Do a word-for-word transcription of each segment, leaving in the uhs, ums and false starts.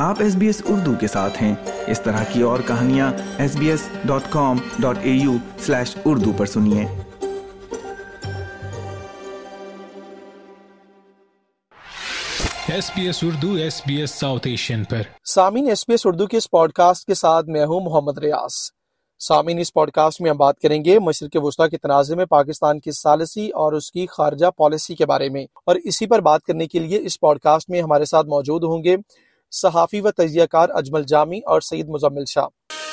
आप S B S Urdu के साथ हैं। इस तरह की और कहानियाँ S B S dot com dot A U slash Urdu पर सुनिए। S B S Urdu S B S South Asian पर Sameen S B S Urdu के इस पॉडकास्ट के साथ मैं हूं मोहम्मद रियाज। सामीन, इस पॉडकास्ट में हम बात करेंगे मशरिक़ वुस्ता के तनाज़े में पाकिस्तान की सालिसी और उसकी खारजा पॉलिसी के बारे में। और इसी पर बात करने के लिए इस पॉडकास्ट में हमारे साथ मौजूद होंगे सहाफ़ी व तजियाकार अजमल जामी और सईद मुजम्मिल शाह।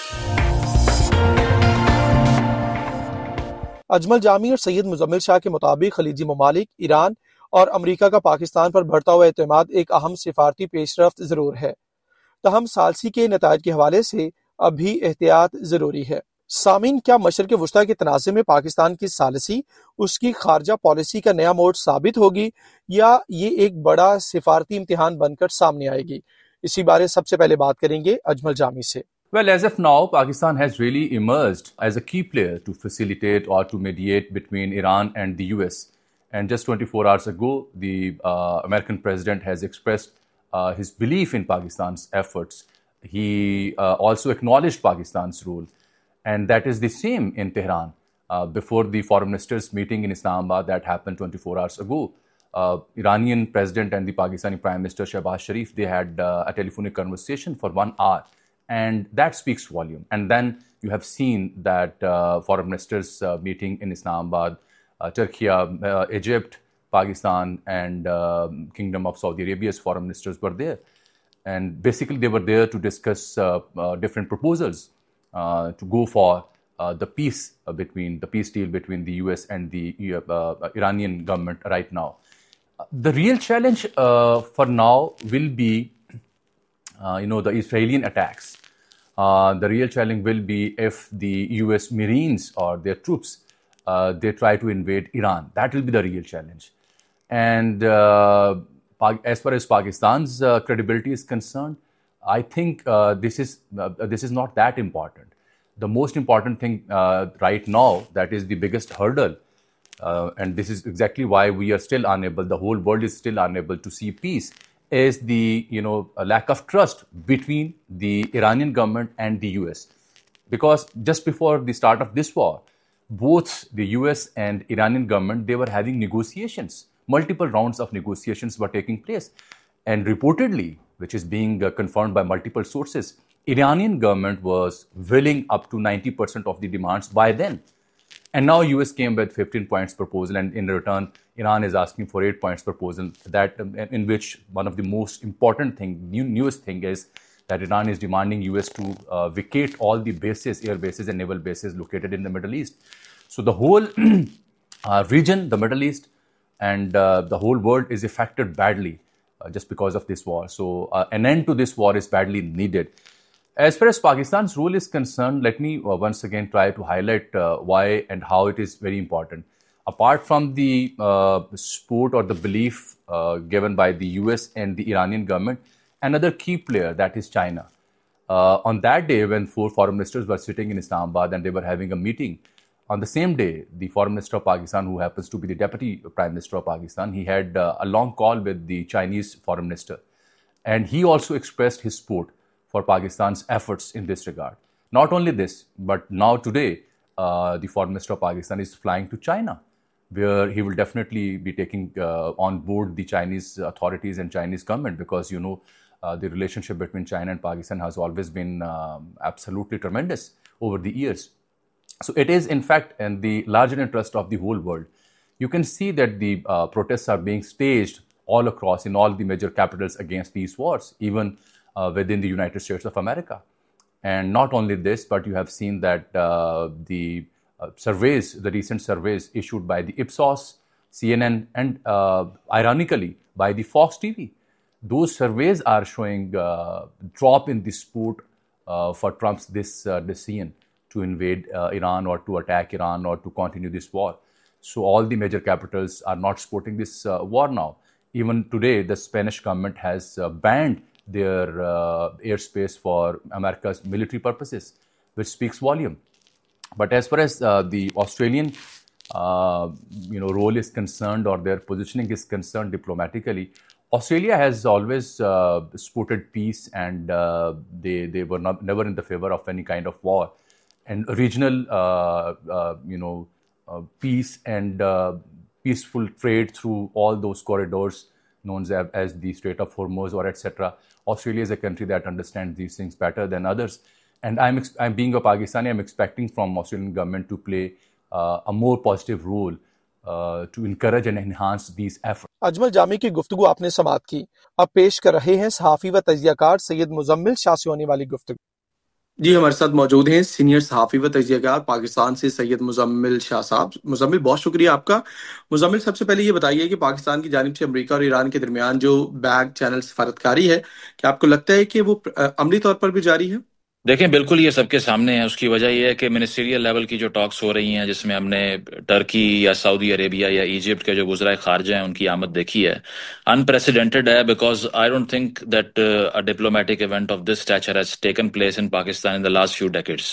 अजमल जामी और सईद मुजम्मिल शाह के मुताबिक खलीजी ममालिक, ईरान और अमरीका का पाकिस्तान पर बढ़ता हुआ एतमाद एक अहम सिफारती पेशरफ्त जरूर है, तहम सालसी के नतायज के हवाले से अब भी एहतियात जरूरी है। सामीन, क्या मशरिक़ वुस्ता के तनाज़े में पाकिस्तान की सालसी उसकी खारजा पॉलिसी का नया मोड़ साबित होगी या ये एक बड़ा सिफारती इम्तिहान बनकर सामने आएगी? इसी बारे सबसे पहले बात करेंगे अजमल जामी से। Well, as of now, Pakistan has really emerged as a key player to facilitate or to mediate between Iran and the U S. And just twenty-four hours ago, the uh, American president has expressed uh, his belief in Pakistan's efforts. He uh, also acknowledged Pakistan's role. And that is the same in Tehran. Uh, before the foreign ministers meeting in Islamabad that happened twenty-four hours ago, uh, Iranian president and the Pakistani prime minister Shehbaz Sharif, they had uh, a telephonic conversation for one hour. And that speaks volume. And then you have seen that uh, foreign ministers uh, meeting in Islamabad, uh, Turkey, uh, Egypt, Pakistan, and uh, Kingdom of Saudi Arabia's foreign ministers were there. And basically they were there to discuss uh, uh, different proposals uh, to go for uh, the peace uh, between, the peace deal between the U S and the uh, uh, Iranian government right now. Uh, the real challenge uh, for now will be, uh, you know, the Israeli attacks. Uh, the real challenge will be if the U S Marines or their troops, uh, they try to invade Iran. That will be the real challenge. And uh, as far as Pakistan's uh, credibility is concerned, I think uh, this is uh, this is not that important. The most important thing uh, right now, that is the biggest hurdle, uh, and this is exactly why we are still unable, the whole world is still unable to see peace, is the, you know, a lack of trust between the Iranian government and the U S. Because just before the start of this war, both the U S and Iranian government, they were having negotiations. Multiple rounds of negotiations were taking place. And reportedly, which is being uh, confirmed by multiple sources, Iranian government was willing up to ninety percent of the demands by then. And now U S came with fifteen points proposal, and in return, Iran is asking for eight points proposal, that um, in which one of the most important thing, new, newest thing is that Iran is demanding U S to uh, vacate all the bases, air bases and naval bases located in the Middle East. So the whole uh, region, the Middle East, and uh, the whole world is affected badly uh, just because of this war. So uh, an end to this war is badly needed. As far as Pakistan's role is concerned, let me uh, once again try to highlight uh, why and how it is very important. Apart from the uh, support or the belief uh, given by the U S and the Iranian government, another key player, that is China. Uh, on that day, when four foreign ministers were sitting in Islamabad and they were having a meeting, on the same day, the foreign minister of Pakistan, who happens to be the deputy prime minister of Pakistan, he had uh, a long call with the Chinese foreign minister. And he also expressed his support for Pakistan's efforts in this regard. Not only this, but now today, uh, the foreign minister of Pakistan is flying to China, where he will definitely be taking uh, on board the Chinese authorities and Chinese government, because, you know, uh, the relationship between China and Pakistan has always been um, absolutely tremendous over the years. So it is, in fact, in the larger interest of the whole world. You can see that the uh, protests are being staged all across in all the major capitals against these wars, even uh, within the United States of America. And not only this, but you have seen that uh, the uh, surveys, the recent surveys issued by the Ipsos, C N N, and uh, ironically by the Fox T V, those surveys are showing uh, drop in the support uh, for Trump's this uh, decision to invade uh, Iran or to attack Iran or to continue this war. So all the major capitals are not supporting this uh, war now. Even today, the Spanish government has uh, banned their uh, airspace for America's military purposes, which speaks volume. But as far as uh, the Australian uh, you know, role is concerned, or their positioning is concerned diplomatically, Australia has always uh, supported peace, and uh, they they were not, never in the favor of any kind of war, and regional uh, uh, you know uh, peace and uh, peaceful trade through all those corridors known as, as the Strait of Hormuz or et cetera. Australia is a country that understands these things better than others, and I'm I'm being a Pakistani, I'm expecting from Australian government to play uh, a more positive role uh, to encourage and enhance these efforts. Ajmal جامی کی گفتگو آپ نے سماعت کی. اب پیش کر رہے ہیں صحافی و تجزیہ کار سید مزمل شاہ سیونی والی گفتگو. جی ہمارے ساتھ موجود ہیں سینئر صحافی و تجزیہ کار پاکستان سے سید مزمل شاہ صاحب. مزمل بہت شکریہ آپ کا. مزمل سب سے پہلے یہ بتائیے کہ پاکستان کی جانب سے امریکہ اور ایران کے درمیان جو بیک چینل سفارتکاری ہے، کیا آپ کو لگتا ہے کہ وہ عملی طور پر بھی جاری ہے؟ دیکھیں بالکل یہ سب کے سامنے ہے. اس کی وجہ یہ ہے کہ منسٹریل لیول کی جو ٹاکس ہو رہی ہیں جس میں ہم نے ٹرکی یا سعودی عربیہ یا ایجپٹ کے جو وزرائے خارجہ ہیں ان کی آمد دیکھی ہے، انپریسیڈنٹڈ ہے، because I don't think that a diplomatic event of this stature has taken place in Pakistan in the last few decades.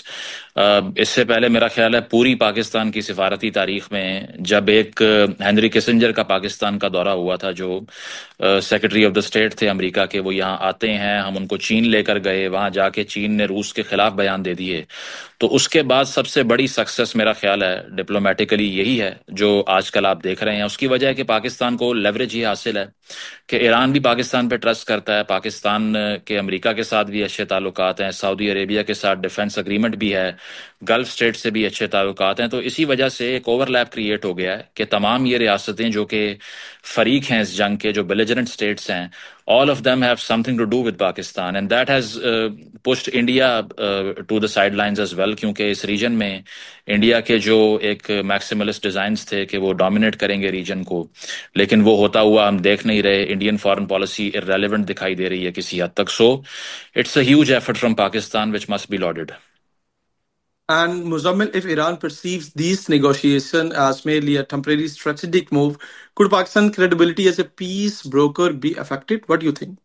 اس سے پہلے میرا خیال ہے پوری پاکستان کی سفارتی تاریخ میں جب ایک ہنری کسنجر کا پاکستان کا دورہ ہوا تھا، جو سیکرٹری آف دا اسٹیٹ تھے امریکہ کے، وہ یہاں آتے ہیں، ہم ان کو چین لے کر گئے، وہاں جا کے چین نے روس کے خلاف بیان دے دیے. تو اس کے بعد سب سے بڑی سکسیس میرا خیال ہے ڈپلومیٹیکلی یہی ہے جو آج کل آپ دیکھ رہے ہیں. اس کی وجہ ہے کہ پاکستان کو لیوریج یہ حاصل ہے کہ ایران بھی پاکستان پہ ٹرسٹ کرتا ہے، پاکستان کے امریکہ کے ساتھ بھی اچھے تعلقات ہیں، سعودی عربیہ کے ساتھ ڈیفنس اگریمنٹ بھی ہے، گلف اسٹیٹ سے بھی اچھے تعلقات ہیں. تو اسی وجہ سے ایک اوور لیپ کریٹ ہو گیا ہے کہ تمام یہ ریاستیں جو کہ فریق ہیں اس جنگ کے، جو بیلیجرنٹ اسٹیٹس ہیں، all of them have something to do with Pakistan, and that has uh, pushed India uh, to the sidelines as well, کیونکہ اس ریجن میں انڈیا کے جو ایک میکسیملسٹ ڈیزائنز تھے کہ وہ ڈومینیٹ کریں گے ریجن کو، لیکن وہ ہوتا ہوا ہم دیکھ نہیں رہے. انڈین فارن پالیسی irrelevant دکھائی دے رہی ہے کسی حد تک. So it's a huge effort from Pakistan which must be lauded. And Muzammil, if Iran perceives these negotiations as merely a temporary strategic move, could Pakistan's credibility as a peace broker be affected? What do you think?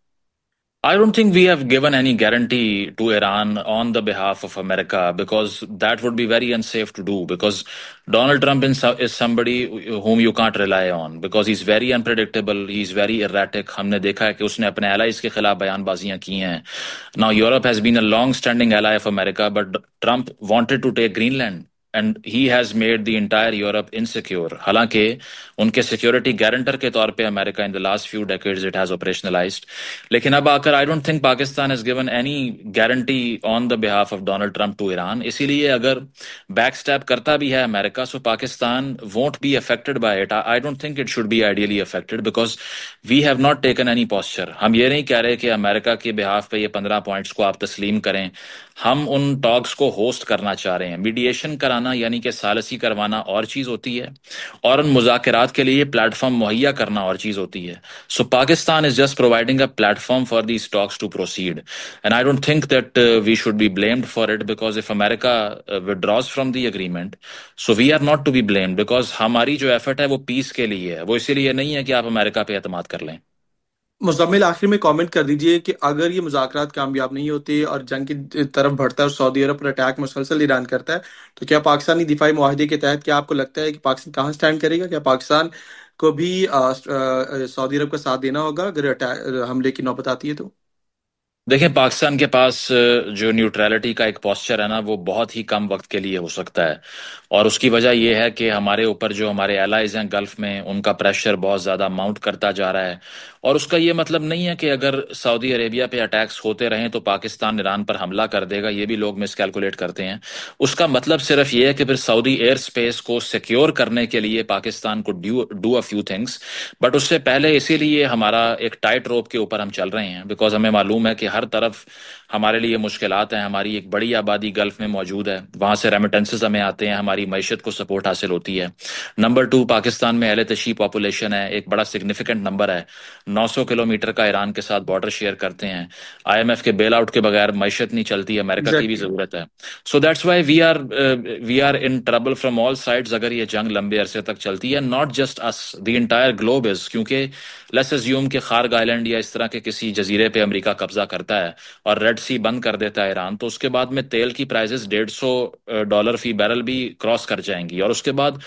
I don't think we have given any guarantee to Iran on the behalf of America, because that would be very unsafe to do, because Donald Trump is somebody whom you can't rely on, because he's very unpredictable, he's very erratic. ہم نے دیکھا ہے کہ اس نے اپنے allies کے خلاف بیان بازیاں کی ہیں. Now Europe has been a long standing ally of America, but Trump wanted to take Greenland and he has made the entire Europe insecure. حالانکہ ان کے سیکیورٹی گارنٹر کے طور پہ امریکہ in the last few decades it has operationalized. لیکن اب آ کر I don't think Pakistan has given any guarantee on the behalf of Donald Trump to Iran. اسی لیے اگر بیک سٹیپ کرتا بھی ہے امریکہ، so Pakistan won't be affected by it. I don't think it should be ideally affected because we have not taken any posture. ہم یہ نہیں کہہ رہے کہ امریکہ کے behalf پہ یہ پندرہ پوائنٹس کو آپ تسلیم کریں. ہم ان ٹاکس کو ہوسٹ کرنا چاہ رہے ہیں. میڈیشن کرانا یعنی کہ ثالثی کروانا اور چیز ہوتی ہے، اور ان مذاکرات کے لیے پلیٹ فارم مہیا کرنا اور چیز ہوتی ہے. So Pakistan is just providing a platform for these talks to proceed, and I don't think that we should be blamed for it, because if America withdraws from the agreement so we are not to be blamed, because ہماری جو effort ہے وہ پیس کے لیے ہے، وہ اسی لیے نہیں ہے کہ آپ امریکہ پہ اعتماد کر لیں. مزمل آخر میں کامنٹ کر دیجئے کہ اگر یہ مذاکرات کامیاب نہیں ہوتے اور جنگ کی طرف بڑھتا ہے اور سعودی عرب پر اٹیک مسلسل ایران کرتا ہے، تو کیا پاکستانی دفاعی معاہدے کے تحت کیا آپ کو لگتا ہے کہ پاکستان کہاں سٹینڈ کرے گا؟ کیا پاکستان کو بھی سعودی عرب کا ساتھ دینا ہوگا اگر حملے کی نوبت آتی ہے تو؟ دیکھیں پاکستان کے پاس جو نیوٹرلٹی کا ایک پوسچر ہے نا، وہ بہت ہی کم وقت کے لیے ہو سکتا ہے، اور اس کی وجہ یہ ہے کہ ہمارے اوپر جو ہمارے الائز ہیں گلف میں، ان کا پریشر بہت زیادہ ماؤنٹ کرتا جا رہا ہے. اور اس کا یہ مطلب نہیں ہے کہ اگر سعودی عربیہ پہ اٹیکس ہوتے رہیں تو پاکستان ایران پر حملہ کر دے گا. یہ بھی لوگ مس کیلکولیٹ کرتے ہیں. اس کا مطلب صرف یہ ہے کہ پھر سعودی ایئر سپیس کو سیکیور کرنے کے لیے پاکستان کو do a few things, but اس سے پہلے اسی لیے ہمارا ایک ٹائٹ روپ کے اوپر ہم چل رہے ہیں، بیکاز ہمیں معلوم ہے کہ ہر طرف ہمارے لیے مشکلات ہیں. ہماری ایک بڑی آبادی گلف میں موجود ہے، وہاں سے ریمیٹنسز ہمیں آتے ہیں، ہماری معیشت کو سپورٹ حاصل ہوتی ہے. نمبر ٹو، پاکستان میں اہل تشیع پاپولیشن ہے، ایک بڑا سگنیفیکنٹ نمبر ہے، نو سو کلو میٹر کا ایران کے ساتھ بارڈر شیئر کرتے ہیں. آئی ایم ایف کے بیل آؤٹ کے بغیر معیشت نہیں چلتی، امریکہ کی بھی ضرورت ہے. So that's why we are we are in trouble from all sides اگر یہ جنگ لمبے عرصے تک چلتی ہے. ناٹ جسٹ اس، دی انٹائر گلوب از، کیونکہ لیٹس اسیوم کہ خارگ آئلینڈ یا اس طرح کے کسی جزیرے پہ امریکہ قبضہ کرتا ہے اور ریڈ سی بند کر دیتا ہے ایران، تو اس کے بعد میں تیل کی پرائزز ڈیڑھ سو ڈالر فی بیرل بھی کراس کر جائیں گی، اور اس کے بعد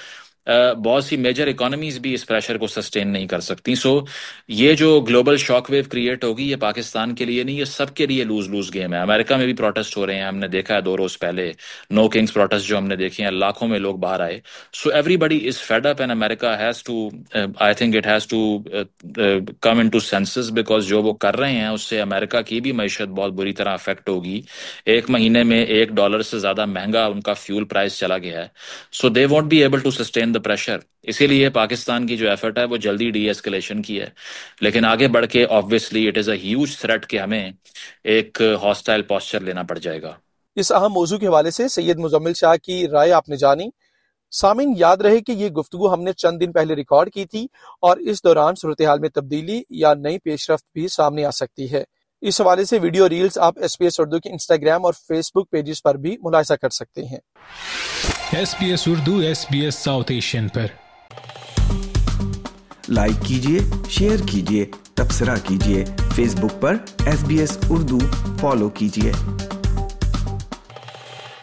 بہت سی میجر اکانومیز بھی اس پریشر کو سسٹین نہیں کر سکتی. سو یہ جو گلوبل شاک ویو کریٹ ہوگی یہ پاکستان کے لیے نہیں، یہ سب کے لیے لوز لوز گیم ہے. امریکہ میں بھی پروٹیسٹ ہو رہے ہیں، ہم نے دیکھا ہے دو روز پہلے نو کنگز پروٹیسٹ جو ہم نے دیکھے ہیں، لاکھوں میں لوگ باہر آئے. So everybody is fed up and America has to I think it has to come in to senses, because جو وہ کر رہے ہیں اس سے امریکہ کی بھی معیشت بہت بری طرح افیکٹ ہوگی. ایک مہینے میں ایک ڈالر سے زیادہ مہنگا ان کا فیول پرائس چلا گیا ہے. So they won't be able to sustain the pressure. اسی لیے پاکستان کی جو ایفرٹ ہے وہ جلدی ڈی ایسکلیشن کی ہے، لیکن آگے بڑھ کے obviously it is a huge threat کہ ہمیں ایک ہاسٹائل پوسچر لینا پڑ جائے گا. اس اہم موضوع کے حوالے سے سید مزمل شاہ کی رائے آپ نے جانی. سامعین، یاد رہے کہ یہ گفتگو ہم نے چند دن پہلے ریکارڈ کی تھی اور اس دوران صورتحال میں تبدیلی یا نئی پیش رفت بھی سامنے آ سکتی ہے. اس حوالے سے ویڈیو ریلز آپ ایس پی ایس اردو کے انسٹاگرام اور فیس بک پیجز پر بھی ملاحظہ کر سکتے ہیں. S P S Urdu S B S South Asian پر لائک کیجیے، شیئر کیجیے، تبصرہ کیجیے. فیس بک پر S B S Urdu follow کیجیے.